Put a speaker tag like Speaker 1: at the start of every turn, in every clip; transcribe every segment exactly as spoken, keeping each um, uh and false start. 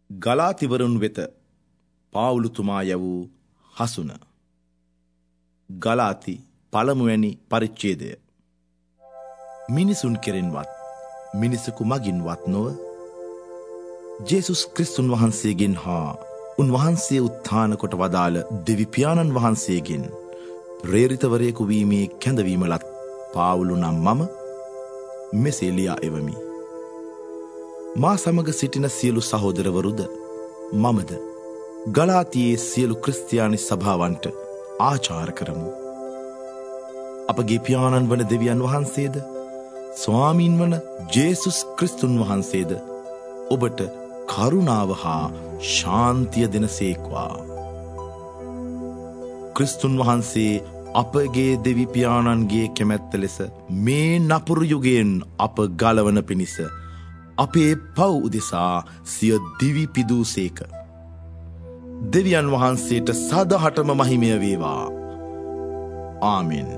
Speaker 1: ගලාතිවරුන් වෙත පාවුලුතුමා යවූ හසුන. ගලාති පළමුවැනි පරිච්ඡේදය. මිනිසුන් කෙරෙන්වත් මිනිසකු මගින්වත් නොව ජේසුස් ක්‍රිස්තුන් වහන්සේගෙන් හා උන්වහන්සේ උත්ථාන කොට වදාළ දෙවි පියාණන් වහන්සේගෙන් ප්‍රේරිතවරයෙකු වීමේ කැඳවීමලත් පාවුලු නම් මම මෙසේ ලියා එවමි. මා සමග සිටින සියලු සහෝදරවරුද මමද ගලාතියේ සියලු ක්‍රිස්තියානි සභාවන්ට ආචාර කරමු. අපගේ පියාණන් වන දෙවියන් වහන්සේද ස්වාමීන් වන ජේසුස් ක්‍රිස්තුන් වහන්සේද ඔබට කරුණාව හා ශාන්තිය දෙනසේක්වා. ක්‍රිස්තුන් වහන්සේ අපගේ දෙවි පියාණන්ගේ කැමැත්ත ලෙස මේ නපුරු යුගයෙන් අප ගලවන පිණිස අපේ පව් උදෙසා සිය දිවි පිදූසේක. දෙවියන් වහන්සේට සදහටම මහිමය වේවා. ආමෙන්.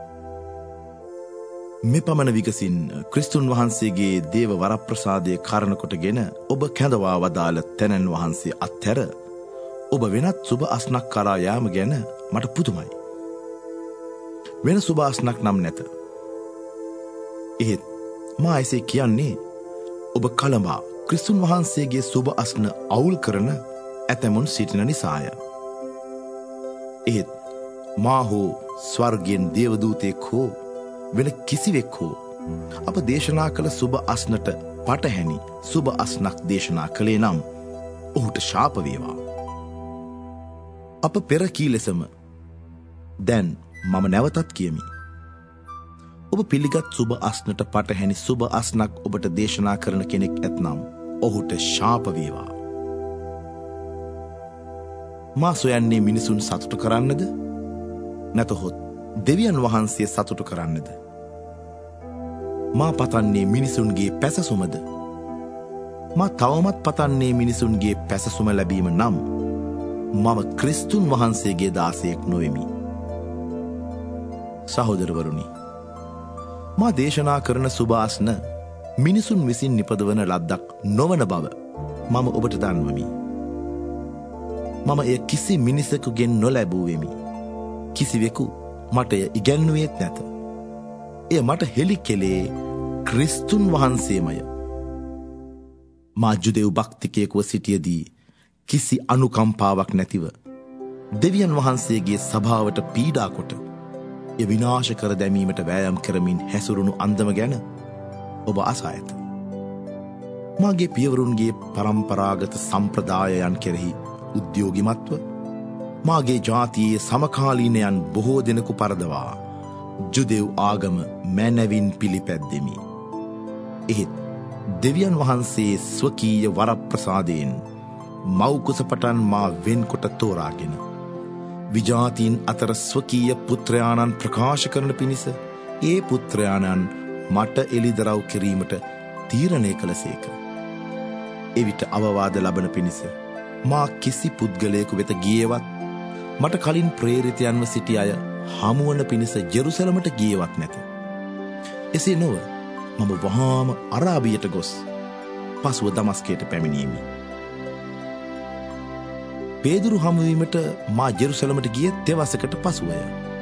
Speaker 1: මෙපමණ විගසින් ක්‍රිස්තුන් වහන්සේගේ දේව වරප්‍රසාදය කරණ කොටගෙන ඔබ කැඳවා වදාළ තැනැන් වහන්සේ අත්හැර ඔබ වෙනත් සුබ අස්නක් කරා යාම ගැන මට පුදුමයි. වෙන සුබ අස්නක් නම් නැත. එහෙත් මා එසේ කියන්නේ ඔබ කලඹා ක්‍රිස්තුන් වහන්සේගේ සුබ අස්න අවුල් කරන ඇතැමුන් සිටින නිසාය. එහෙත් මා හෝ ස්වර්ගයෙන් දේවදූතයෙක් හෝ වෙන කිසිවෙක් හෝ අප දේශනා කළ සුබ අස්නට පටහැනි සුබ අස්නක් දේශනා කළේ නම් ඔහුට ශාප වේවා. අප පෙර කී ලෙසම දැන් මම නැවතත් කියමි. ඔබ පිළිගත් සුබ අස්නට පටහැනි සුබ අස්නක් ඔබට දේශනා කරන කෙනෙක් ඇතනම් ඔහුට ශාප වේවා. මා සොයන්නේ මිනිසුන් සතුටු කරන්නද? නැතහොත් දෙවියන් වහන්සේ සතුටු කරන්නද? මා පතන්නේ මිනිසුන්ගේ පැසසුමද? මා තවමත් පතන්නේ මිනිසුන්ගේ පැසසුම ලැබීම නම් මම ක්‍රිස්තුන් වහන්සේගේ දාසයෙක් නොවෙමි. සහෝදරවරුනි, මා දේශනා කරන සුභාස්න මිනිසුන් විසින් නිපදවන ලද්දක් නොවන බව මම ඔබට දන්වමි. මම එය කිසි මිනිසකුගෙන් නොලැබුවෙමි. කිසිවෙකු මට එය ඉගැන්වුවේත් නැත. එය මට හෙළි කෙලේ ක්‍රිස්තුන් වහන්සේමය. මා ජුදෙව් භක්තිකයෙකුව සිටියදී කිසි අනුකම්පාවක් නැතිව දෙවියන් වහන්සේගේ සභාවට පීඩා කොට එය විනාශ කර දැමීමට වෑයම් කරමින් හැසුරුණු අන්දම ගැන ඔබ අසා ඇත. මාගේ පියවරුන්ගේ පරම්පරාගත සම්ප්‍රදායයන් කෙරෙහි උද්‍යෝගිමත්ව මාගේ ජාතියේ සමකාලීනයන් බොහෝ දෙනෙකු පරදවා ජුදෙව් ආගම මැනවින් පිළිපැද්දෙමි. එහෙත් දෙවියන් වහන්සේ ස්වකීය වරප්‍රසාදයෙන් මව්කුස පටන් මා වෙන්කොට තෝරාගෙන විජාතීන් අතර ස්වකීය පුත්‍රයාණන් ප්‍රකාශ කරන පිණිස ඒ පුත්‍රයාණන් මට එළිදරව් කිරීමට තීරණය කළසේක. එවිට අවවාද ලබන පිණිස මා කිසි පුද්ගලයෙකු වෙත ගියේවත් මට කලින් ප්‍රේරිතයන්ව සිටි අය හමුවන පිණිස ජෙරුසලමට ගියේවත් නැත. එසේ නොව මම වහාම අරාබියට ගොස් පසුව දමස්කයට පැමිණීමි. පේදුරු හමුවීමට මා ජෙරුසලමට ගිය තෙවසකට පසුවය.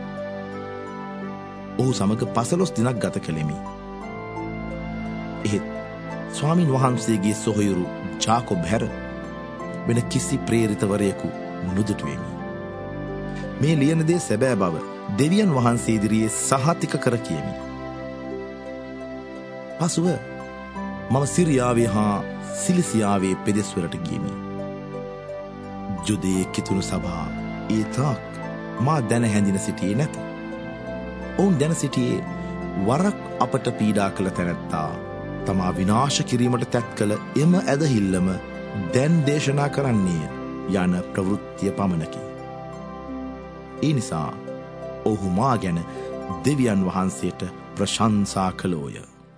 Speaker 1: ඔහු සමග පසළොස් දිනක් ගත කළෙමි. එහෙත් ස්වාමින් වහන්සේගේ සොහොයුරු ජාකොබ් හැර වෙන කිසි ප්‍රේරිතවරයෙකු නුදුටුවෙමි. මේ ලියන දේ සැබෑ බව දෙවියන් වහන්සේ ඉදිරියේ සහතික කර කියමි. පසුව මම සිරියාවේ හා සිලිසියාවේ පෙදෙස්වලට ගියමි. ජුදයේ කිතුණු සභා ඒ තාක් මා දැන හැඳින සිටියේ නැත. ඔවුන් දැන සිටියේ වරක් අපට පීඩා කළ තැනැත්තා තමා විනාශ කිරීමට තැත් කළ එම ඇදහිල්ලම දැන් දේශනා කරන්නේ යන ප්‍රවෘත්තිය පමණකි. ඒ නිසා ඔහු මා ගැන දෙවියන් වහන්සේට ප්‍රශංසා කළෝය.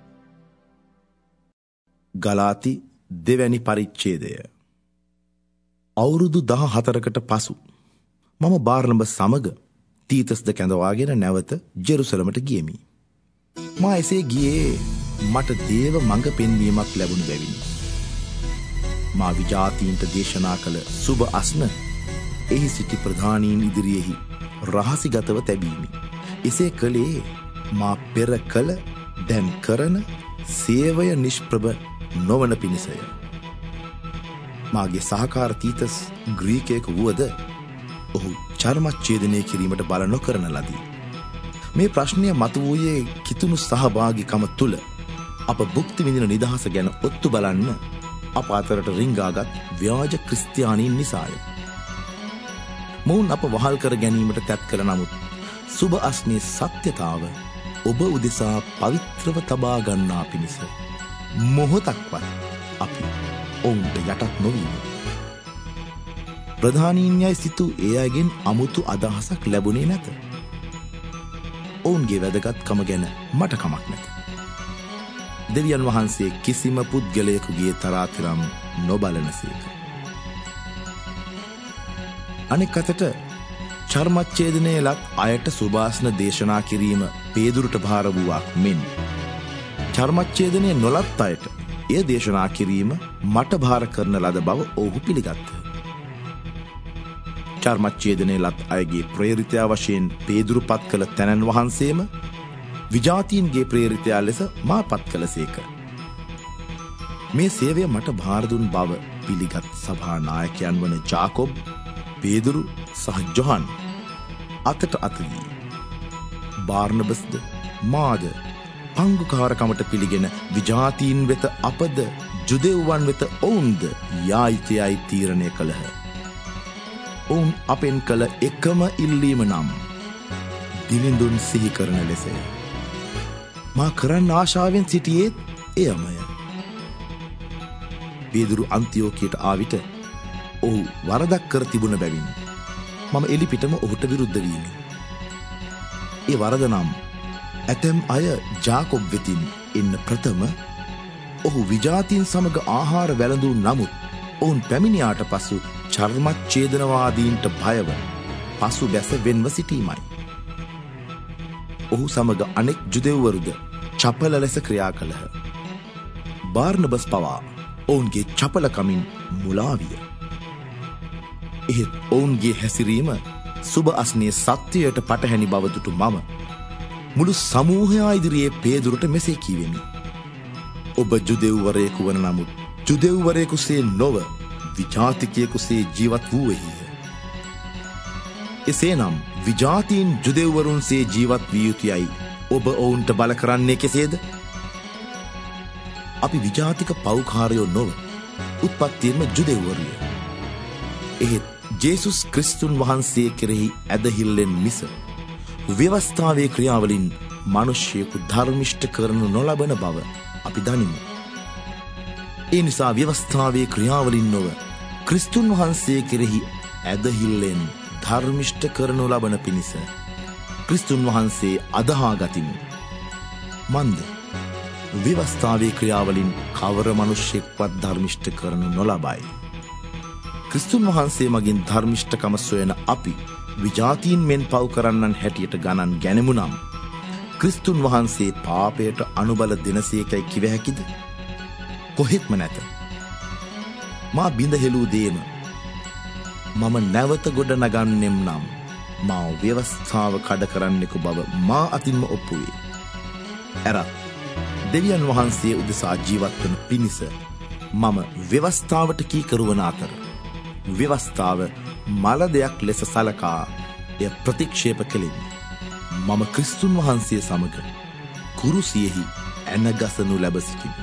Speaker 1: ගලාති දෙවැනි පරිච්ඡේදය. අවුරුදු දහ හතරකට පසු මම බාර්නබ සමග තීතස්ද කැඳවාගෙන නැවත ජෙරුසලමට ගියෙමි. මා එසේ ගියේ මට දේව මඟ පෙන්වීමක් ලැබුණු බැවිනි. මා විජාතීන්ට දේශනා කළ සුබ අස්න එහි සිටි ප්‍රධානීන් ඉදිරියෙහි රහසිගතව තැබීමි. එසේ කළේ මා පෙර කළ දැන් කරන සේවය නිෂ්ප්‍රභ නොවන පිණිසය. මාගේ සහකාර තීතස් ග්‍රීකයෙකු වුවද ඔහු චර්මච්ඡේදනය කිරීමට බල නොකරන ලදී. මේ ප්‍රශ්නය මතුවූයේ කිතුණු සහභාගිකම තුළ අප භුක්ති විඳින නිදහස ගැන ඔත්තු බලන්න අප අතරට රිංගාගත් ව්‍යාජ ක්‍රිස්තියානීන් නිසාය. මොවුන් අප වහල් කර ගැනීමට තැත් කළ නමුත් සුබ අස්නේ සත්‍යතාව ඔබ උදෙසා පවිත්‍රව තබා ගන්නා පිණිස මොහොතක්වත් අපි ඔවුන්ට යටත් නොවීම. ප්‍රධානීන් යයි සිතූ ඒ අයගෙන් අමුතු අදහසක් ලැබුණේ නැත. ඔවුන්ගේ වැදගත්කම ගැන මට කමක් නැත. දෙවියන් වහන්සේ කිසිම පුද්ගලයෙකුගේ තරාතිරම් නොබලනසේක. අනෙක් අතට චර්මච්ඡේදනයේ ලත් අයට සුභාස්න දේශනා කිරීම පේදුරුට භාර වූවක් මෙන් චර්මච්ඡේදනය නොලත් අයට එය දේශනා කිරීම මට භාර කරන ලද බව ඔහු පිළිගත්හ. චර්මච්ඡේදනයේ ලත් අයගේ ප්‍රේරිතයා වශයෙන් පේදුරු පත් කළ තැනන් වහන්සේම විජාතීන්ගේ ප්‍රේරිතයා ලෙස මා පත් කළසේක. මේ සේවය මට භාර දුන් බව පිළිගත් සභා නායකයන් වන ජාකොබ්, පේදුරු සහ ජොහන් අතට අතදී බාර්නබස්ද මාද පංගුකාරකමට පිළිගෙන විජාතීන් වෙත අපද ජුදෙව්වන් වෙත ඔවුන්ද යායිතයයි තීරණය කළහ. ඔවුන් අපෙන් කළ එකම ඉල්ලීම නම් දිලිඳුන් සිහි කරන ලෙසය. මා කරන්න ආශාවෙන් සිටියේත් එයමය. පේදුරු අන්තිෝකියට ආවිට ඔහු වරදක් කර තිබුණ බැවින් මම එලිපිටම ඔහුට විරුද්ධ වීමි. ඒ වරද නම් ඇතැම් අය ජාකොබ් වෙතින් එන්න ප්‍රථම ඔහු විජාතීන් සමග ආහාර වැළඳූ නමුත් ඔවුන් පැමිණියාට පසු චර්මච්ඡේදනවාදීන්ට භයව පසු බැස වෙන්ව සිටීමයි. ඔහු සමග අනෙක් ජුදෙව්වරුද චපල ලෙස ක්‍රියා කළහ. බාර්නබස් පවා ඔවුන්ගේ චපලකමින් මුලා විය. එහෙත් ඔවුන්ගේ හැසිරීම සුබ අස්නේ සත්‍යයට පටහැනි බව දුටු මම මුළු සමූහයා ඉදිරියේ පේදුරුට මෙසේ කීවෙමි. ඔබ ජුදෙව්වරයෙකු වන නමුත් ජුදෙව්වරයෙකුසේ නොව විජාතිකයෙකුසේ ජීවත් වූවෙහිය. එසේනම් විජාතීන් ජුදෙව්වරුන්සේ ජීවත් විය යුතුයයි ඔබ ඔවුන්ට බල කරන්නේ කෙසේද? අපි විජාතික පෞකාරයෝ නොව උත්පත්තියෙන්ම ජුදෙව්වරුය. එහෙත් ජේසුස් ක්‍රිස්තුන් වහන්සේ කෙරෙහි ඇදහිල්ලෙන් මිස ව්‍යවස්ථාවේ ක්‍රියාවලින් මනුෂ්‍යයෙකු ධර්මිෂ්ඨ කරනු නොලබන බව අපි දනිමු. ඒ නිසා ව්‍යවස්ථාවේ ක්‍රියාවලින් නොව ක්‍රිස්තුන් වහන්සේ කෙරෙහි ඇදහිල්ලෙන් ධර්මිෂ්ඨ කරනු ලබන පිණිස ක්‍රිස්තුන් වහන්සේ අදහා ගතිමු. මන්ද ව්‍යවස්ථාවේ ක්‍රියාවලින් කවර මනුෂ්‍යයෙක්වත් ධර්මිෂ්ඨ කරනු නොලබයි. ක්‍රිස්තුන් වහන්සේ මගින් ධර්මිෂ්ඨකම සොයන අපි විජාතීන් මෙන් පව් කරන්නන් හැටියට ගණන් ගැනෙමු නම් ක්‍රිස්තුන් වහන්සේ පාපයට අනුබල දෙනසේකයි කිව හැකිද? කොහෙත්ම නැත. මා බිඳ හෙළූ දේම මම නැවත ගොඩ නගන්නෙම් නම් මා ව්‍යවස්ථාව කඩ කරන්නෙකු බව මා අතින්ම ඔප්පු වේ. ඇරත් දෙවියන් වහන්සේ උදෙසා ජීවත් වන පිණිස මම ව්‍යවස්ථාවට කීකරුවන අතර ව්‍යවස්ථාව මල දෙයක් ලෙස සලකා එය ප්‍රතික්ෂේප කළෙමි. මම ක්‍රිස්තුන් වහන්සේ සමග කුරුසියෙහි ඇනගසනු ලැබ සිටිමි.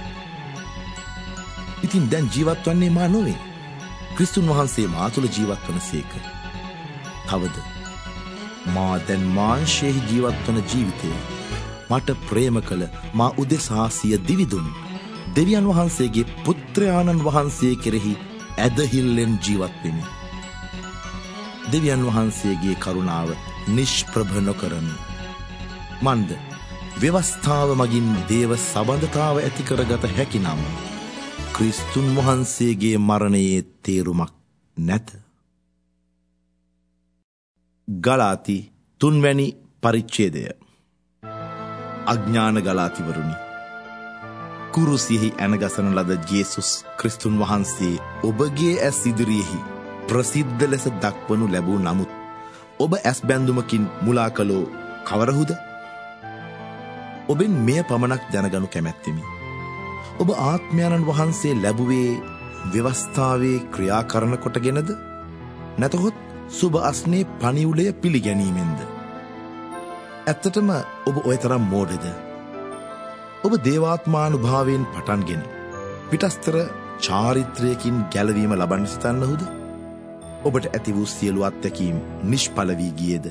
Speaker 1: ඉතින් දැන් ජීවත් වන්නේ මා නොවේ. ක්‍රිස්තුන් වහන්සේ මා තුළ ජීවත් වන සේක. තවද මා දැන් මාංශයෙහි ජීවත් වන ජීවිතය මට ප්‍රේම කළ මා උදෙසා සිය දිවිදුන් දෙවියන් වහන්සේගේ පුත්‍රයාණන් වහන්සේ කෙරෙහි ඇදහිල්ලෙන් ජීවත් වෙමි. දෙවියන් වහන්සේගේ කරුණාව නිෂ්ප්‍රභ නොකරමි. මන්ද ව්‍යවස්ථාව මගින් දේව සබඳතාව ඇති කරගත හැකි නම් ක්‍රිස්තුන් වහන්සේගේ මරණයේ තේරුමක් නැත. ගලාති තුන්වැනි පරිච්ඡේදය. අඥාන ගලාතිවරුනි, කුරුසියෙහි ඇනගසන ලද ජේසුස් ක්‍රිස්තුන් වහන්සේ ඔබගේ ඇස් ඉදිරියෙහි ප්‍රසිද්ධ ලෙස දක්වනු ලැබූ නමුත් ඔබ ඇස් බැඳුමකින් මුලා කළෝ කවරහුද? ඔබෙන් මෙය පමණක් දැනගනු කැමැත්තෙමි. ඔබ ආත්මයන්න් වහන්සේ ලැබුවේ ව්‍යවස්ථාවේ ක්‍රියා කරන කොටගෙනද? නැතහොත් සුබ අස්නේ පණිවුලය පිළිගැනීමෙන්ද? ඇත්තටම ඔබ ඔය තරම් මෝඩද? ඔබ දේවාත්මානුභාවයෙන් පටන්ගෙන පිටස්තර චාරිත්‍රයකින් ගැලවීම ලබන්න සිතන්නහුද? ඔබට ඇති වූ සියලු අත්දැකීම් නිෂ්ඵල වී ගියේද?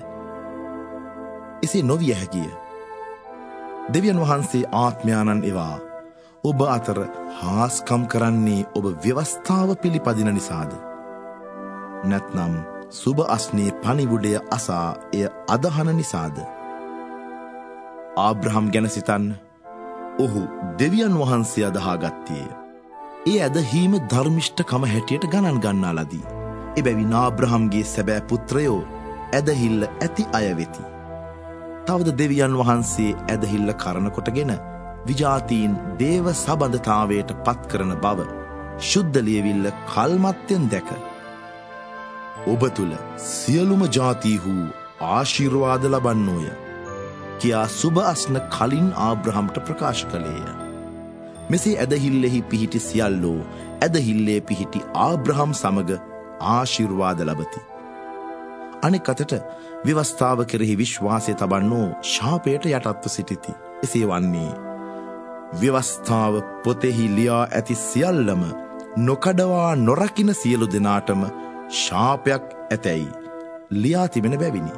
Speaker 1: එසේ නොවිය හැකිය. දෙවියන් වහන්සේ ආත්මයාණන් එවා ඔබ අතර හාස්කම් කරන්නේ ඔබ ව්‍යවස්ථාව පිළිපදින නිසාද? නැත්නම් සුබ අස්නේ පණිවුඩය අසා එය අදහන නිසාද? ආබ්‍රහම් ගැන සිතන්න. ඔහු දෙවියන් වහන්සේ අදහාගත්තේය. ඒ ඇදහීම ධර්මිෂ්ඨකම හැටියට ගණන් ගන්නා ලදී. එබැවින් ආබ්‍රහම්ගේ සැබෑ පුත්‍රයෝ ඇදහිල්ල ඇති අය වෙති. තවද දෙවියන් වහන්සේ ඇදහිල්ල කරන කොටගෙන විජාතීන් දේව සබඳතාවයට පත් කරන බව ශුද්ධ ලියවිල්ල කල්මත්යෙන් දැක ඔබ තුළ සියලුම ජාතීහු ආශිර්වාද ලබන්නෝය කියා සුබ අස්න කලින් ආබ්‍රහම්ට ප්‍රකාශ කළේය. මෙසේ ඇදහිල්ලෙහි පිහිටි සියල්ලෝ ඇදහිල්ලේ පිහිටි ආබ්‍රහම් සමග ආශිර්වාද ලබති. අනෙක් අතට ව්‍යවස්ථාව කෙරෙහි විශ්වාසය තබන්නෝ ශාපයට යටත්ව සිටිති. එසේ වන්නේ ව්‍යවස්ථාව පොතෙහි ලියා ඇති සියල්ලම නොකඩවා නොරකින සියලු දෙනාටම ශාපයක් ඇතැයි ලියා තිබෙන බැවිනි.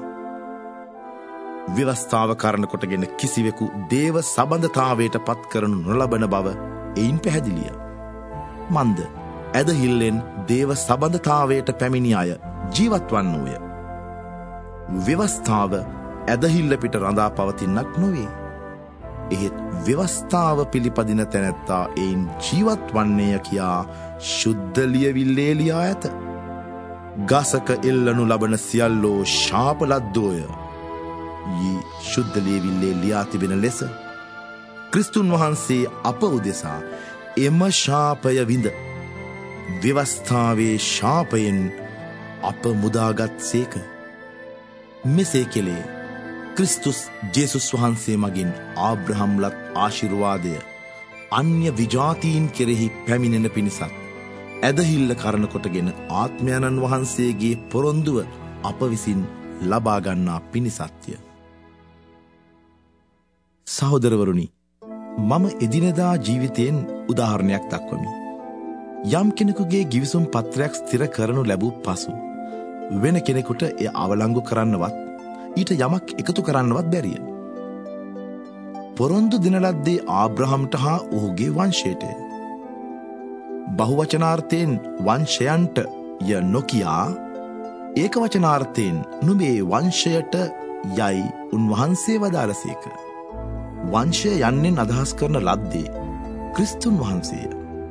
Speaker 1: ව්‍යවස්ථාව කරන කොටගෙන කිසිවෙකු දේව සබඳතාවයට පත් කරනු නොලබන බව එයින් පැහැදිලිය. මන්ද ඇදහිල්ලෙන් දේව සබඳතාවයට පැමිණි අය ජීවත් වන්නෝය. ව්‍යවස්ථාව ඇදහිල්ල පිට රඳා පවතින්නක් නොවේ. එහෙත් ව්‍යවස්ථාව පිළිපදින තැනැත්තා එයින් ජීවත් වන්නේය කියා ශුද්ධ ලියවිල්ලේ ලියා ඇත. ගසක එල්ලනු ලබන සියල්ලෝ ශාපලද්දෝය යී ශුද්ධ ලියවිල්ලේ ලියා තිබෙන ලෙස ක්‍රිස්තුන් වහන්සේ අප උදෙසා එම ශාපය විඳ ව්‍යවස්ථාවේ ශාපයෙන් අප මුදාගත් සේක. මෙසේ කෙලේ ක්‍රිස්තුස් ජේසුස් වහන්සේ මගින් ආබ්‍රහම්ලත් ආශිර්වාදය අන්‍ය විජාතීන් කෙරෙහි පැමිණෙන පිණිසත් ඇදහිල්ල කරන කොටගෙන ආත්මයන්න් වහන්සේගේ පොරොන්දුව අප විසින් ලබාගන්නා පිණිසත්ය. සහෝදරවරුනි, මම එදිනෙදා ජීවිතයෙන් උදාහරණයක් දක්වමි. යම් කෙනෙකුගේ ගිවිසුම් පත්‍රයක් ස්ථිර කරනු ලැබූ පසු වෙන කෙනෙකුට එය අවලංගු කරන්නවත් ඊට යමක් එකතු කරන්නවත් බැරිය. පොරොන්දු දිනලද්දේ ආබ්‍රහම්ට හා ඔහුගේ වංශයටය. බහුවචනාර්ථයෙන් වංශයන්ට ය නොකියා ඒක වචනාර්ථයෙන් නුඹේ වංශයට යයි උන්වහන්සේ වදාළසේක. වංශය යන්නෙන් අදහස් කරන ලද්දේ ක්‍රිස්තුන් වහන්සේය.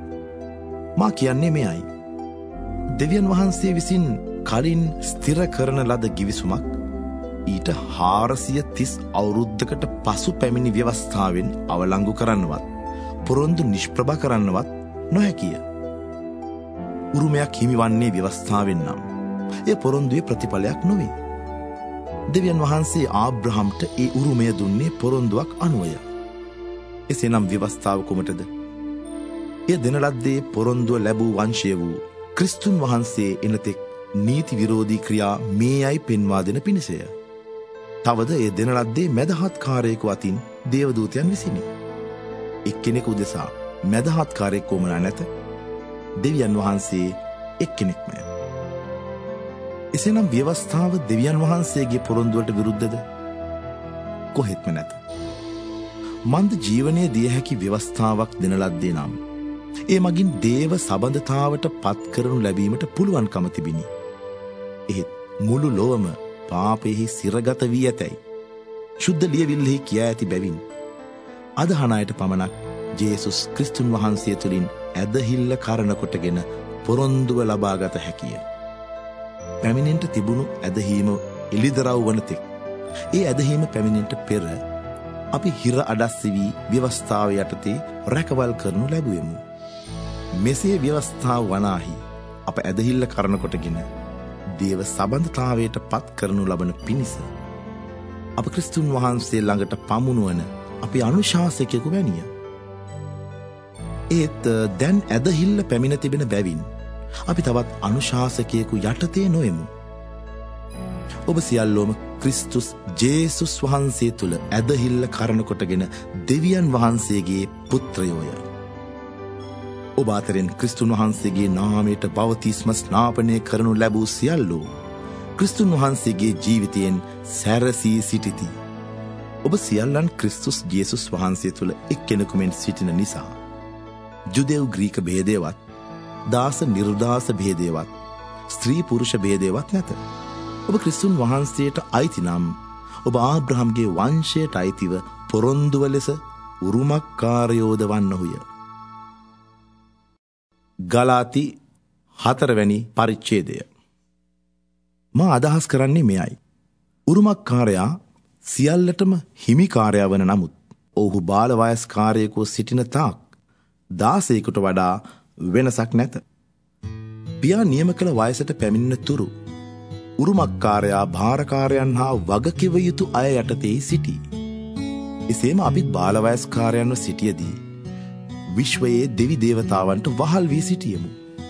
Speaker 1: මා කියන්නේ මෙයයි. දෙවියන් වහන්සේ විසින් කලින් ස්ථිර කරන ලද ගිවිසුමක් ඊට හාරසිය තිස් අවුරුද්ධකට පසු පැමිණි ව්‍යවස්ථාවෙන් අවලංගු කරන්නවත් පොරොන්දු නිෂ්ප්‍රභ කරන්නවත් නොහැකිය. උරුමයක් හිමිවන්නේ ව්‍යවස්ථාවෙන් නම් එය පොරොන්දුවේ ප්‍රතිඵලයක් නොවේ. දෙවියන් වහන්සේ ආබ්‍රහම්ට ඒ උරුමය දුන්නේ පොරොන්දුවක් අනුවය. එසේනම් ව්‍යවස්ථාව කුමටද? එය දෙනලද්දේ පොරොන්දුව ලැබූ වංශය වූ ක්‍රිස්තුන් වහන්සේ එනතෙක් නීති විරෝධී ක්‍රියා මේ යයි පෙන්වා දෙන පිණිසය. තවද එය දෙනලද්දේ මැදහත්කාරයෙකු අතින් දේවදූතයන් විසිනි. එක්කෙනෙකු උදෙසා මැදහත්කාරයෙක් වුවමනා නැත. දෙවියන් වහන්සේ එක්කෙනෙක්මය. එසේනම් ව්‍යවස්ථාව දෙවියන් වහන්සේගේ පොරොන්දුවට විරුද්ධද? කොහෙත්ම නැත. මන්ද ජීවනය දිය හැකි ව්‍යවස්ථාවක් දෙනලද්දේ නම් ඒ මගින් දේව සබඳතාවට පත් කරනු ලැබීමට පුළුවන්කම තිබිනි. එහෙත් මුළු ලොවම පාපයෙහි සිරගත වී ඇතැයි ශුද්ධ ලියවිල්ලෙහි කියා ඇති බැවින් අදහන අයට පමණක් ජේසුස් ක්‍රිස්තුන් වහන්සේ තුළින් ඇදහිල්ල කරන කොටගෙන පොරොන්දුව ලබාගත හැකිය. පැමිණෙන්ට තිබුණු ඇදහීම එළිදරව් වන තෙක් ඒ ඇදහීම පැමිණෙන්ට පෙර අපි හිර අඩස්සි වී ව්‍යවස්ථාව යටතේ රැකවල් කරනු ලැබුවෙමු. මෙසේ ව්‍යවස්ථාව වනාහි අප ඇදහිල්ල කරන කොටගෙන දේව සබඳතාවයට පත් කරනු ලබන පිණිස අප ක්‍රිස්තුන් වහන්සේ ළඟට පමුණුවන අපි අනුශාසකයෙකු වැනිය. ඒත් දැන් ඇදහිල්ල පැමිණ තිබෙන බැවින් අපි තවත් අනුශාසකයෙකු යටතේ නොෙමු. ඔබ සියල්ලෝම ක්‍රිස්තුස් ජේසුස් වහන්සේ තුළ ඇදහිල්ල කරන කොටගෙන දෙවියන් වහන්සේගේ පුත්‍රයෝය. ඔබ අතරින් ක්‍රිස්තුන් වහන්සේගේ නාමයට බවතිස්ම ස්නාපනය කරනු ලැබූ සියල්ලෝ ක්‍රිස්තුන් වහන්සේගේ ජීවිතයෙන් සැරසී සිටිති. ඔබ සියල්ලන් ක්‍රිස්තුස් ජේසුස් වහන්සේ තුළ එක්කෙනෙකුමෙන් සිටින නිසා ජුදෙව් ග්‍රීක භේදයවත්, දාස නිර්දාස භේදයවත්, ස්ත්‍රී පුරුෂ භේදයවත් නැත. ඔබ ක්‍රිස්තුන් වහන්සේට අයිති නම් ඔබ ආබ්‍රහම්ගේ වංශයට අයිතිව පොරොන්දුව ලෙස උරුමකාරයෝද වන්නහුය. ගලාති හතරවැනි පරිච්ඡේදය. මා අදහස් කරන්නේ මෙයයි. උරුමකාරයා සියල්ලටම හිමිකාරයා වන නමුත් ඔහු බාල වයස්කාරයෙකු සිටින තාක් දාසයෙකුට වඩා වෙනසක් නැත. පියා නියම කළ වයසට පැමිණෙන තුරු උරුමකාරයා භාරකාරයන් හා වගකිව යුතු අය යටතේ සිටී. එසේම අපිත් බාල වයස්කාරයන්ව සිටියදී විශ්වයේ දෙවි දේවතාවන්ට වහල් වී සිටියෙමු.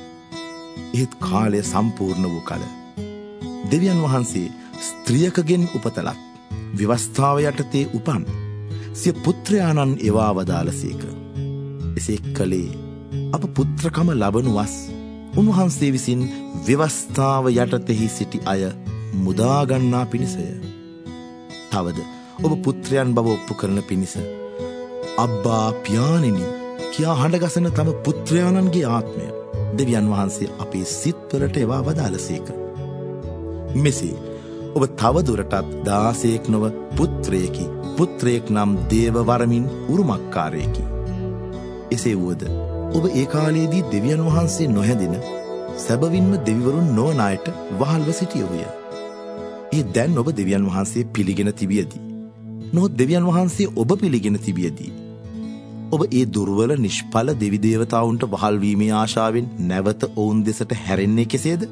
Speaker 1: ඒත් කාලය සම්පූර්ණ වූ කල දෙවියන් වහන්සේ ස්ත්‍රියකගෙන් උපතලත් ව්‍යවස්ථාව යටතේ උපන් සිය පුත්‍රයාණන් එවා වදාළසේක. එසේ කළේ අප පුත්‍රකම ලබනු වස් උන්වහන්සේ විසින් ව්‍යවස්ථාව යටතෙහි සිටි අය මුදාගන්නා පිණිසය. තවද ඔබ පුත්‍රයන් බව ඔප්පු කරන පිණිස අබ්බා පියාණෙනි කියා හඬගසන තම පුත්‍රයාණන්ගේ ආත්මය දෙවියන් වහන්සේ අපේ සිත්වලට එවා වදාළසේක. මෙසේ ඔබ තවදුරටත් දාසයෙක් නොව පුත්‍රයෙකි, පුත්‍රයෙක් නම් දේව වරමින් උරුමක්කාරයෙකි. එසේ වුවද ඔබ ඒ කාලයේදී දෙවියන් වහන්සේ නොහැදෙන සැබවින්ම දෙවිවරුන් නොවන අයට වහල්ව සිටියහුය. ඒ දැන් ඔබ දෙවියන් වහන්සේ පිළිගෙන තිබියදී, නොහොත් දෙවියන් වහන්සේ ඔබ පිළිගෙන තිබියදී ඔබ ඒ දුර්වල නිෂ්ඵල දෙවි දේවතාවුන්ට වහල් වීමේ ආශාවෙන් නැවත ඔවුන් දෙසට හැරෙන්නේ කෙසේද?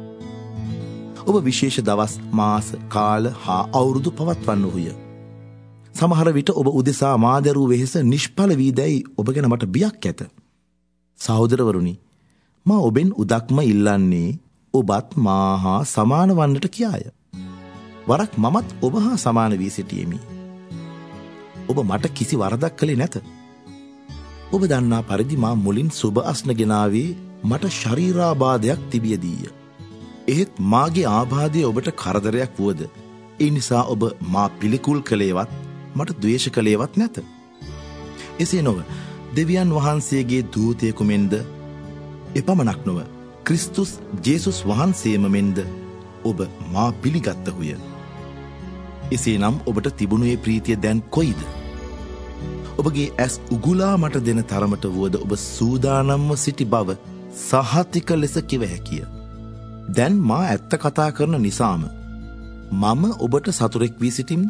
Speaker 1: ඔබ විශේෂ දවස්, මාස, කාල හා අවුරුදු පවත්වන්නහුය. සමහර විට ඔබ උදෙසා මාදරූ වෙහෙස නිෂ්ඵල වී දැයි ඔබ ගැන මට බියක් ඇත. සහෝදරවරුනි, මා ඔබෙන් උදක්ම ඉල්ලන්නේ ඔබත් මා හා සමාන වන්නට කියාය. වරක් මමත් ඔබ හා සමාන වී සිටියෙමි. ඔබ මට කිසි වරදක් කළේ නැත. ඔබ දන්නා පරිදි මා මුලින් සුබ අස්න ගෙනාවේ මට ශරීරාබාධයක් තිබියදීය. එහෙත් මාගේ ආබාධය ඔබට කරදරයක් වුවද ඒ නිසා ඔබ මා පිළිකුල් කළේවත් මට ද්වේෂ කළේවත් නැත. එසේ නොව දෙවියන් වහන්සේගේ දූතයෙකු මෙන්ද එපමණක් නොව ක්‍රිස්තුස් ජේසුස් වහන්සේම මෙන්ද ඔබ මා පිළිගත්තහුය. එසේ නම් ඔබට තිබුණේ ප්‍රීතිය දැන් කොයිද? ඔබගේ ඇස් උගුලා මට දෙන තරමට වුවද ඔබ සූදානම්ව සිටි බව සහතික ලෙස කිව හැකිය. දැන් මා ඇත්ත කතා කරන නිසාම මම ඔබට සතුරෙක් වී සිටිම්ද?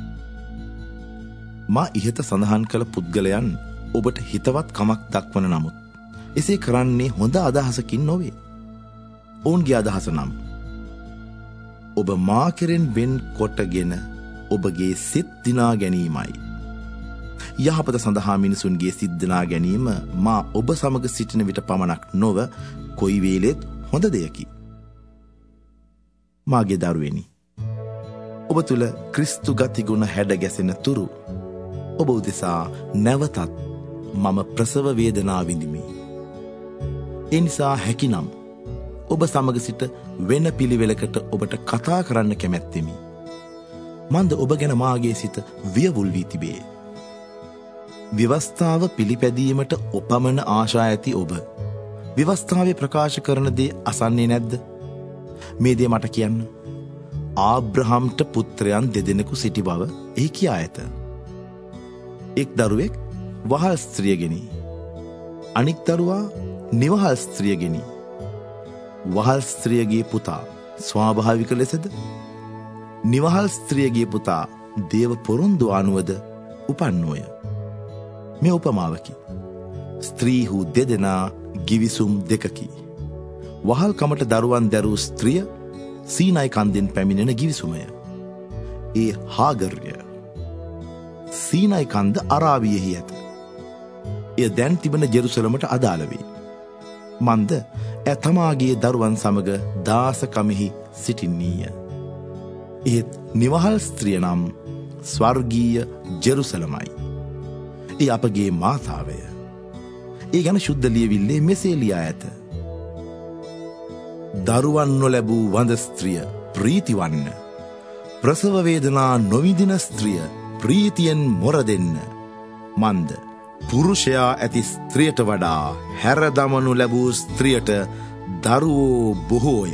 Speaker 1: මා ඉහත සඳහන් කළ පුද්ගලයන් ඔබට හිතවත් කමක් දක්වන නමුත් එසේ කරන්නේ හොඳ අදහසකින් නොවේ. ඔවුන්ගේ අදහස නම් ඔබ මා කෙරෙන් වෙන් කොටගෙන ඔබගේ සිත් දිනා ගැනීමයි. යහපත සඳහා මිනිසුන්ගේ සිත් දිනා ගැනීම මා ඔබ සමග සිටින විට පමණක් නොව කොයි වේලෙත් හොඳ දෙයකි. මාගේ දරුවෙනි, ඔබ තුළ ක්‍රිස්තු ගතිගුණ හැඩ ගැසෙන තුරු ඔබ උදෙසා නැවතත් මම ප්‍රසව වේදනා විඳිමි. ඒ නිසා හැකිනම් ඔබ සමග සිට වෙන පිළිවෙලකට ඔබට කතා කරන්න කැමැත්තෙමි. මන්ද ඔබ ගැන මාගේ සිත වියවුල් වී තිබේ. ව්‍යවස්ථාව පිළිපැදීමට ඔපමණ ආශා ඇති ඔබ ව්‍යවස්ථාවේ ප්‍රකාශ කරන දේ අසන්නේ නැද්ද? මේ දේ මට කියන්න. ආබ්‍රහම්ට පුත්‍රයන් දෙදෙනෙකු සිටි බව එහි කියා ඇත. එක් දරුවෙක් වහල් ස්ත්‍රියගෙනි, අනික් දරුවා නිවහල් ස්ත්‍රියගෙනි. වහල් ස්ත්‍රියගේ පුතා ස්වාභාවික ලෙසද, නිවහල් ස්ත්‍රියගේ පුතා දේව පොරොන්දු අනුවද උපන්නෝය. මේ උපමාවකි. ස්ත්‍රීහු දෙදෙනා ගිවිසුම් දෙකකි. වහල්කමට දරුවන් දැරූ ස්ත්‍රිය සීනයි කන්දෙන් පැමිණෙන ගිවිසුමය. ඒ හාගර්ය. සීනයි කන්ද අරාබියෙහි ඇත. එය දැන් තිබෙන ජෙරුසලමට අදාළ වේ. මන්ද ඇ තමාගේ දරුවන් සමග දාසකමෙහි සිටින්නීය. එහෙත් නිවහල් ස්ත්‍රිය නම් ස්වර්ගීය ජෙරුසලමයි. ඒ අපගේ මාතාවය. ඒ ගැන ශුද්ධ ලියවිල්ලේ මෙසේ ලියා ඇත. දරුවන් නොලැබූ වඳ ස්ත්‍රිය ප්‍රීතිවන්න. ප්‍රසව වේදනා නොවිඳින ස්ත්‍රිය ප්‍රීතියෙන් මොර දෙන්න. මන්ද පුරුෂයා ඇති ස්ත්‍රියට වඩා හැරදමනු ලැබූ ස්ත්‍රියට දරුවෝ බොහෝය.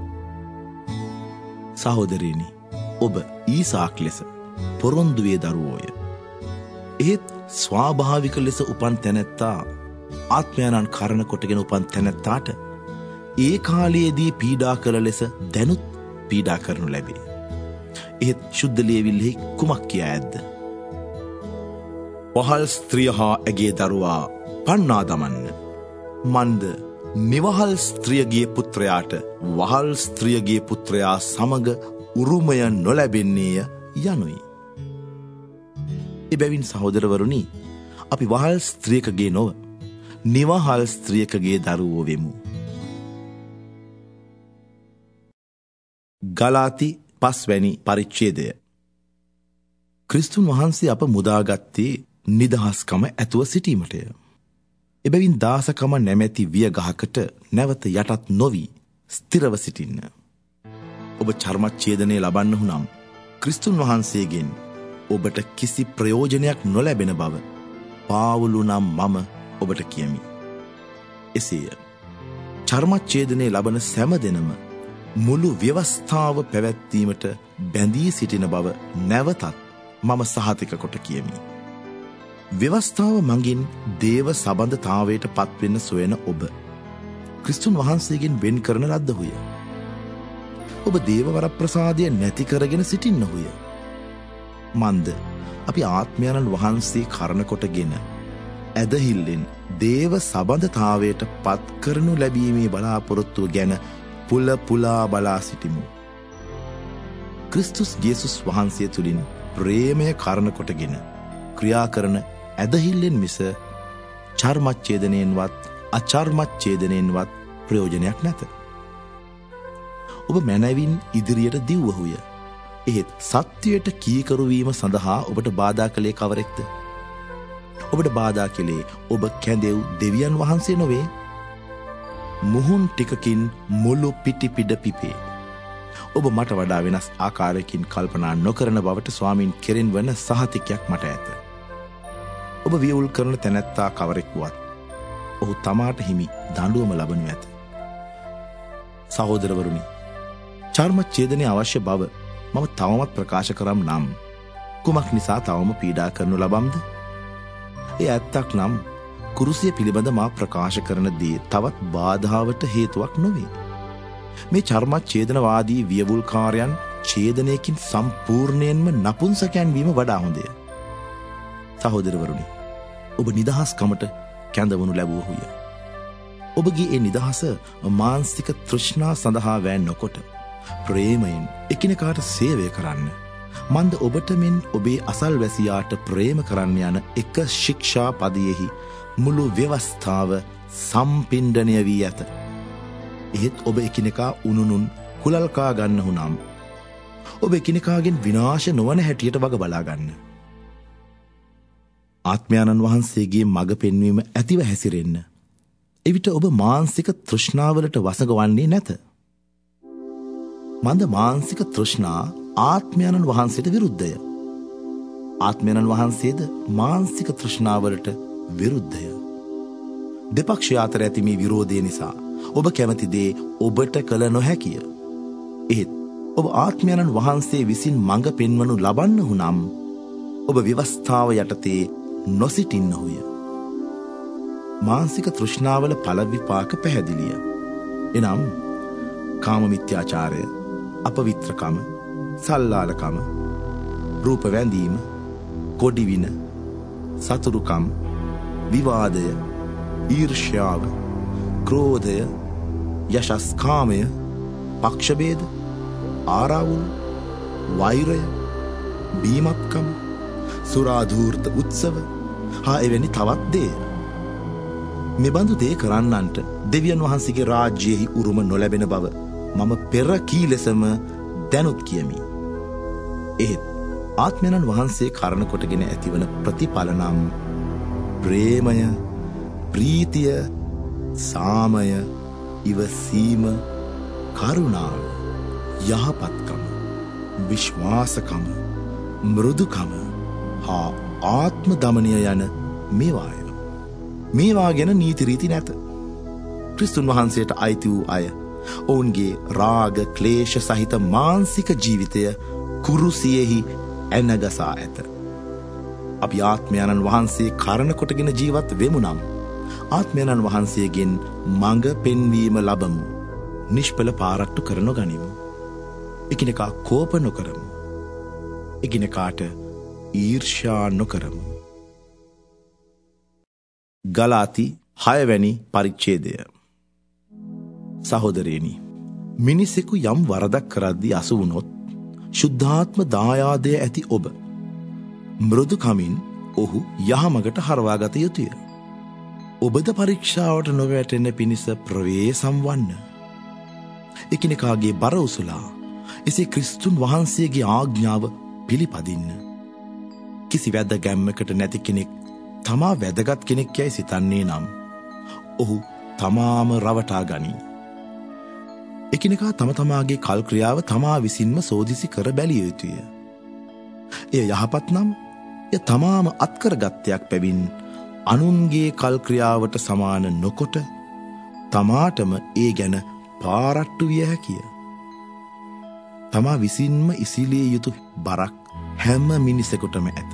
Speaker 1: සහෝදරයනි, ඔබ ඊසාක් ලෙස පොරොන්දුවේ දරුවෝය. එහෙත් ස්වාභාවික ලෙස උපන් තැනැත්තා ආත්මයන්න් කරණ කොටගෙන උපන් තැනැත්තාට ඒ කාලයේදී පීඩා කළ ලෙස දැනුත් පීඩා කරනු ලැබේ. එහෙත් ශුද්ධ ලියවිල්ලෙහි කුමක් කියා ඇද්ද? වහල් ස්ත්‍රිය හා ඇගේ දරුවා පන්නා දමන්න. මන්ද නිවහල් ස්ත්‍රියගේ පුත්‍රයාට වහල් ස්ත්‍රියගේ පුත්‍රයා සමග උරුමය නොලැබෙන්නේය යනුයි. එබැවින් සහෝදරවරුනි, අපි වහල් ස්ත්‍රියකගේ නොව නිවහල් ස්ත්‍රියකගේ දරුවෝ වෙමු. ගලාති පස්වැනි පරිච්ඡේදය. ක්‍රිස්තුන් වහන්සේ අප මුදාගත්තේ නිදහස්කම ඇතුව සිටීමටය. එබැවින් දාසකම නැමැති වියගහකට නැවත යටත් නොවී ස්ථිරව සිටින්න. ඔබ චර්මච්ඡේදනය ලබන්නහු නම් ක්‍රිස්තුන් වහන්සේගෙන් ඔබට කිසි ප්‍රයෝජනයක් නොලැබෙන බව පාවුලු නම් මම ඔබට කියමි. එසේය. චර්මච්ඡේදනය ලබන සෑම දෙනම මුළු ව්‍යවස්ථාව පැවැත්වීමට බැඳී සිටින බව නැවතත් මම සහතික කොට කියමි. ව්‍යවස්ථාව මගින් දේව සබඳතාවයට පත්වෙන්න සොයන ඔබ ක්‍රිස්තුන් වහන්සේගෙන් වෙන් කරන ලද්දහුය. ඔබ දේව වරප්‍රසාදය නැති කරගෙන සිටින්නහුය. මන්ද අපි ආත්මයන්න් වහන්සේ කරණ කොටගෙන ඇදහිල්ලෙන් දේව සබඳතාවයට පත් කරනු ලැබීමේ බලාපොරොත්තුව ගැන පුල පුලා බලා සිටිමු. ක්‍රිස්තුස් යේසුස් වහන්සේ තුළින් ප්‍රේමය කරණ කොටගෙන ක්‍රියා කරන ඇදහිල්ලෙන් මිස චර්මච්ඡේදනයෙන්වත් අචර්මච්ඡේදනයෙන්වත් ප්‍රයෝජනයක් නැත. ඔබ මැනවින් ඉදිරියට දිව්වහුය. එහෙත් සත්‍යයට කීකරුවීම සඳහා ඔබට බාධා කළේ කවරෙක්ද? ඔබට බාධා කළේ ඔබ කැඳෙව් දෙවියන් වහන්සේ නොවේ. මුහුන් ටිකකින් මුළු පිටිපිඩ පිපේ. ඔබ මට වඩා වෙනස් ආකාරයකින් කල්පනා නොකරන බවට ස්වාමීන් කෙරෙන් වන සහතිකයක් මට ඇත. ඔබ වියවුල් කරන තැනැත්තා කවරෙක් වුවත් ඔහු තමාට හිමි දඬුවම ලබනු ඇත. සහෝදරවරුනි, චර්මච්ඡේදනය අවශ්‍ය බව මම තවමත් ප්‍රකාශ කරම් නම් කුමක් නිසා තවම පීඩා කරනු ලබම්ද? ඒ ඇත්තක් නම් කුරුසිය පිළිබඳ මා ප්‍රකාශ කරන දේ තවත් බාධාවට හේතුවක් නොවේ. මේ චර්මච්ඡේදනවාදී වියවුල්කාරයන් ඡේදනයකින් සම්පූර්ණයෙන්ම නපුංසකයන් වීම වඩා හොඳය. සහෝදරවරුනි, ඔබ නිදහස්කමට කැඳවනු ලැබුවහුය. ඔබගේ ඒ නිදහස මානසික තෘෂ්ණා සඳහා වෑන් නොකොට ප්‍රේමයෙන් එකිනෙකාට සේවය කරන්න. මන්ද ඔබට මෙන් ඔබේ අසල්වැසියාට ප්‍රේම කරන්න යන එක ශික්ෂා පදයෙහි මුළු ව්‍යවස්ථාව සම්පිණ්ඩනය වී ඇත. එහෙත් ඔබ එකිනෙකා උනුනුන් කුලල්කා ගන්නහු නම් ඔබ එකිනෙකාගෙන් විනාශ නොවන හැටියට වග බලාගන්න. ආත්මයන්න් වහන්සේගේ මඟ පෙන්වීම ඇතිව හැසිරෙන්න. එවිට ඔබ මානසික තෘෂ්ණාවලට වසඟවන්නේ නැත. මන්ද මානසික තෘෂ්ණා ආත්මයන්න් වහන්සේට විරුද්ධය. ආත්මයන්න් වහන්සේද මානසික තෘෂ්ණාවලට විරුද්ධය. දෙපක්ෂය අතර ඇති මේ විරෝධය නිසා ඔබ කැමති දේ ඔබට කළ නොහැකිය. එහෙත් ඔබ ආත්මයන්න් වහන්සේ විසින් මඟ පෙන්වනු ලබන්නහු නම් ඔබ ව්‍යවස්ථාව යටතේ නොසිටින්නහුය. මානසික තෘෂ්ණාවල ඵල විපාක පැහැදිලිය. එනම් කාම මිත්‍යාචාරය, අපවිත්‍රකම, සල්ලාලකම, රූප වැඳීම, කොඩිවින, සතුරුකම්, විවාදය, ඊර්ෂ්‍යාව, ක්‍රෝධය, යශස්කාමය, පක්ෂභේද, ආරවුල්, වෛරය, බීමත්කම, සුරාධූර්ත උත්සව හා එවැනි තවත් දේ. මෙබඳු දේ කරන්නන්ට දෙවියන් වහන්සේගේ රාජ්‍යයෙහි උරුම නොලැබෙන බව මම පෙර කී ලෙසම දැනුත් කියමි. එහෙත් ආත්මයන්න් වහන්සේ කරන කොටගෙන ඇතිවන ප්‍රතිඵල නම් ප්‍රේමය, ප්‍රීතිය, සාමය, ඉවසීම, කරුණාව, යහපත්කම, විශ්වාසකම, මෘදුකම හා ආත්ම දමනය යන මේවාය. මේවා ගැන නීති රීති නැත. ක්‍රිස්තුන් වහන්සේට අයිති වූ අය ඔවුන්ගේ රාග ක්ලේශ සහිත මානසික ජීවිතය කුරුසියෙහි ඇනගසා ඇත. අපි ආත්මයන්න් වහන්සේ කරන කොටගෙන ජීවත් වෙමු නම් ආත්මයන්න් වහන්සේගෙන් මඟ පෙන්වීම ලබමු. නිෂ්ඵල පාරට්ටු කර නොගනිමු. එකිනෙකා කෝප නොකරමු. එකිනෙකාට ඊර්ෂ්‍යා නොකරමු. ගලාති හයවැනි පරිච්ඡේදය. සහෝදරයනි, මිනිසෙකු යම් වරදක් කරද්දී අසු වුණොත් ශුද්ධාත්ම දායාදය ඇති ඔබ මෘදුකමින් ඔහු යහමගට හරවාගත යුතුය. ඔබද පරීක්ෂාවට නොවැටෙන්න පිණිස ප්‍රවේසම් වන්න. එකිනෙකාගේ බර උසුලා එසේ ක්‍රිස්තුන් වහන්සේගේ ආඥාව පිළිපදින්න. කිසි වැද්ද ගැම්මකට නැති කෙනෙක් තමා වැදගත් කෙනෙක් යයි සිතන්නේ නම් ඔහු තමාම රවටා ගනී. එකිනෙකා තම තමාගේ කල් ක්‍රියාව තමා විසින්ම සෝදිසි කර බැලිය යුතුය. එය යහපත් නම් එය තමාම අත්කරගත්තයක් පැවින් අනුන්ගේ කල් ක්‍රියාවට සමාන නොකොට තමාටම ඒ ගැන පාරට්ටු විය හැකිය. තමා විසින්ම ඉසිලිය යුතු බරක් හැම මිනිසෙකුටම ඇත.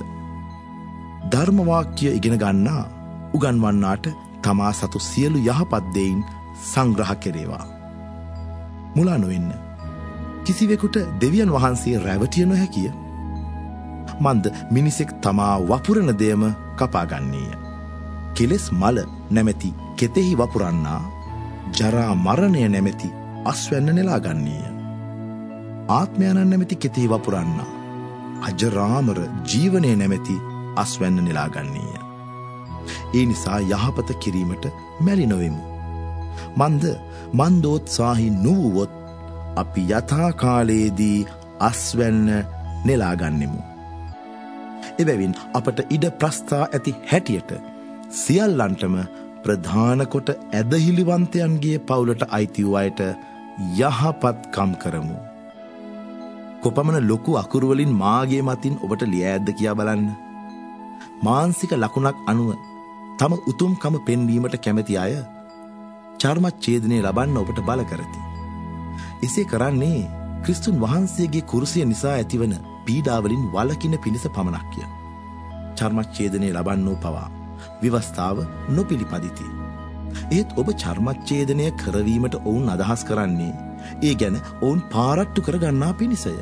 Speaker 1: ධර්මවාක්‍ය ඉගෙන ගන්නා උගන්වන්නාට තමා සතු සියලු යහපත් දෙයින් සංග්‍රහ කෙරේවා. මුලා නොවෙන්න. කිසිවෙකුට දෙවියන් වහන්සේ රැවටිය නොහැකිය. මන්ද මිනිසෙක් තමා වපුරන දෙයම කපාගන්නේය. කෙලෙස් මල නැමැති කෙතෙහි වපුරන්නා ජරා මරණය නැමැති අස්වැන්න නෙලාගන්නේය. ආත්මයන්න් නැමැති කෙතෙහි වපුරන්නා අජරාමර ජීවනය නැමැති අස්වැන්න නෙලාගන්නේය. ඒ නිසා යහපත කිරීමට මැලි නොවෙමු. මන්ද මන්දෝත්සාහි නුවුවොත් අපි යථා කාලයේදී අස්වැන්න නෙලාගන්නෙමු. එබැවින් අපට ඉඩ ප්‍රස්ථා ඇති හැටියට සියල්ලන්ටම ප්‍රධාන කොට ඇදහිලිවන්තයන්ගේ පවුලට අයිති වූ අයට යහපත්කම් කරමු. කොපමණ ලොකු අකුරුවලින් මාගේ මතින් ඔබට ලිය ඇද්ද කියා බලන්න. මානසික ලකුණක් අනුව තම උතුම්කම පෙන්වීමට කැමැති අය චර්මච්ඡේදනය ලබන්න ඔබට බල කරති. එසේ කරන්නේ ක්‍රිස්තුන් වහන්සේගේ කුරුසිය නිසා ඇතිවන පීඩාවලින් වළකින පිණිස පමණක්ය. චර්මච්ඡේදනය ලබන්නෝ පවා ව්‍යවස්ථාව නොපිළිපදිති. ඒත් ඔබ චර්මච්ඡේදනය කරවීමට ඔවුන් අදහස් කරන්නේ ඒ ගැන ඔවුන් පාරට්ටු කරගන්නා පිණිසය.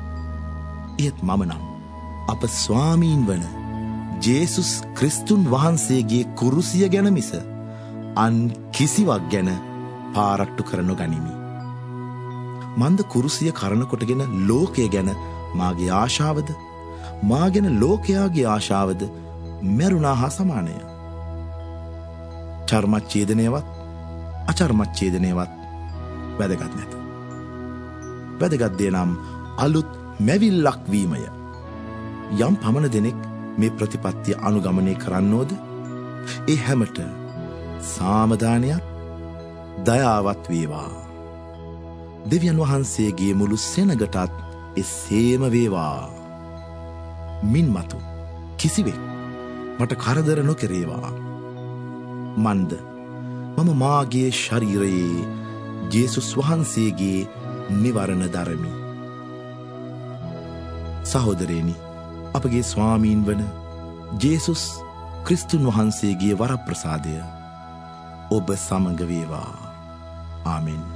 Speaker 1: ඒත් මම නම් අප ස්වාමීන් වන ජේසුස් ක්‍රිස්තුන් වහන්සේගේ කුරුසිය ගැන මිස අන් කිසිවක් ගැන පාරට්ටු කර නොගනිමි. මන්ද කුරුසිය කරන කොටගෙන ලෝකය ගැන මාගේ ආශාවද මා ගැන ලෝකයාගේ ආශාවද මැරුණා හා සමානය. චර්මච්ඡේදනයවත් අචර්මච්ඡේදනයවත් වැදගත් නැත. වැදගත් දේ නම් අලුත් මැවිල්ලක් වීමය. යම් පමණ දෙනෙක් මේ ප්‍රතිපත්තිය අනුගමනය කරන්නෝද ඒ හැමට සාමදානයක් දයාවත් වේවා. දෙවියන් වහන්සේගේ මුළු සෙනගටත් එසේම වේවා. මින් මතු කිසිවෙක් මට කරදර නොකරේවා. මන්ද මම මාගේ ශරීරයේ ජේසුස් වහන්සේගේ නිවරණ දරමි. සහෝදරයනි, අපගේ ස්වාමීන් වන ජේසුස් ක්‍රිස්තුන් වහන්සේගේ වරප්‍රසාදය ඔබ සමග වේවා. ආමෙන්.